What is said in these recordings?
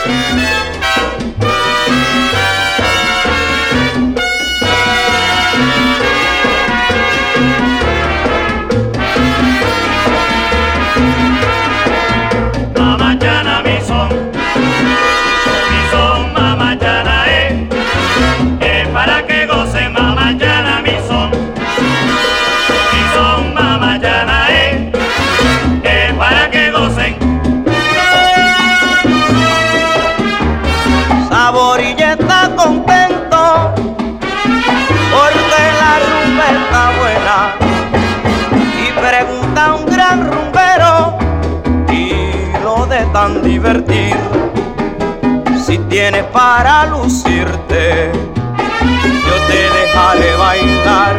Saborilla está contento porque la rumba está buena, y pregunta a un gran rumbero y lo de tan divertido. Si tienes para lucirte, yo te dejaré bailar.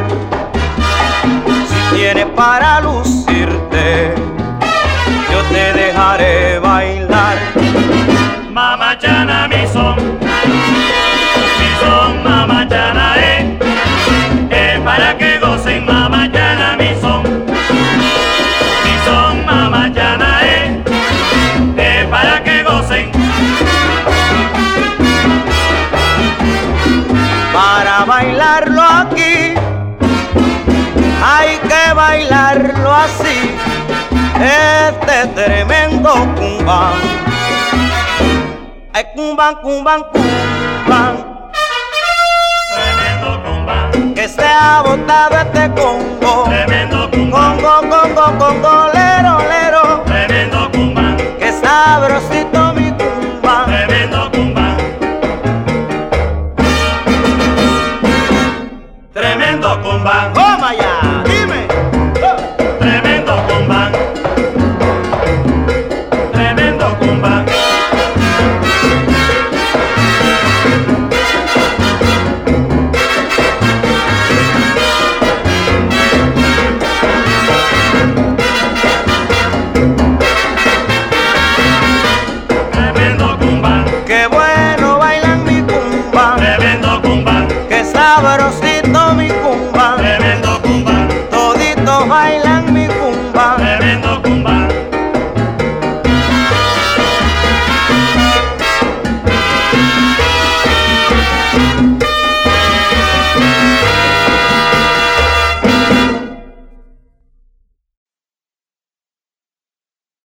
Si tienes para lucirte, yo te dejaré bailar. Mamachana mi son mamachana para que gocen. Mamachana mi son mamachana para que gocen. Para bailarlo aquí hay que bailarlo así, este tremendo cumbán. Ay, cumbán, cumbán, cumbán, Tremendo cumbán, que se ha botado este congo. tremendo cumbán, Congo, congo, congo, lero, lero, tremendo cumbán, que sabrosito mi cumbán. tremendo cumbán, tremendo cumbán, Toma ya, dime. tremendo cumbán, tremendo cumbán. Tremendo cumbán, Qué bueno bailan mi cumbán, tremendo cumbán, qué sabrosito mi